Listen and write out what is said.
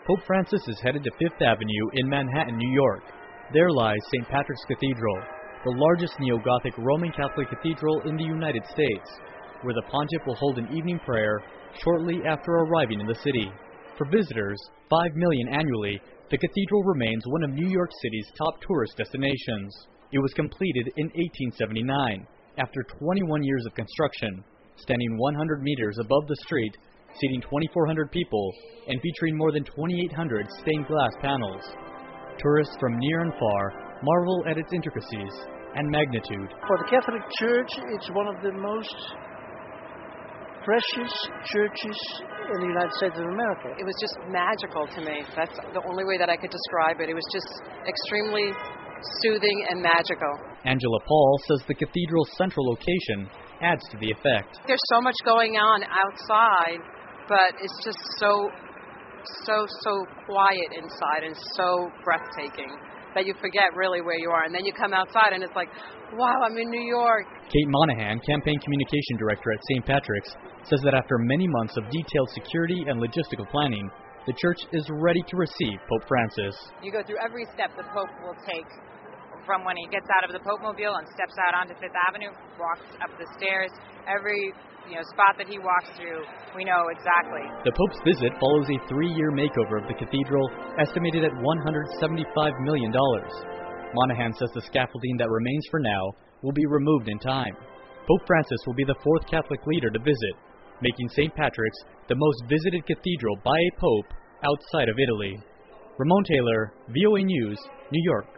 Pope Francis is headed to Fifth Avenue in Manhattan, New York. There lies St. Patrick's Cathedral, the largest neo-Gothic Roman Catholic cathedral in the United States, where the pontiff will hold an evening prayer shortly after arriving in the city. For visitors, 5 million annually, the cathedral remains one of New York City's top tourist destinations. It was completed in 1879, after 21 years of construction, standing 100 meters above the street, seating 2,400 people, and featuring more than 2,800 stained glass panels. Tourists from near and far marvel at its intricacies and magnitude. For the Catholic Church, it's one of the most precious churches in the United States of America. It was just magical to me. That's the only way that I could describe it. It was just extremely soothing and magical. Angela Paul says the cathedral's central location adds to the effect. There's so much going on outside, but it's just so quiet inside and so breathtaking that you forget really where you are. And then you come outside and it's like, wow, I'm in New York. Kate Monahan, Campaign Communication Director at St. Patrick's, says that after many months of detailed security and logistical planning, the church is ready to receive Pope Francis. You go through every step the Pope will take, from when he gets out of the Pope Mobile and steps out onto Fifth Avenue, walks up the stairs, every spot that he walks through, we know exactly. The Pope's visit follows a 3-year makeover of the cathedral, estimated at $175 million. Monahan says the scaffolding that remains for now will be removed in time. Pope Francis will be the 4th Catholic leader to visit, making St. Patrick's the most visited cathedral by a pope outside of Italy. Ramon Taylor, VOA News, New York.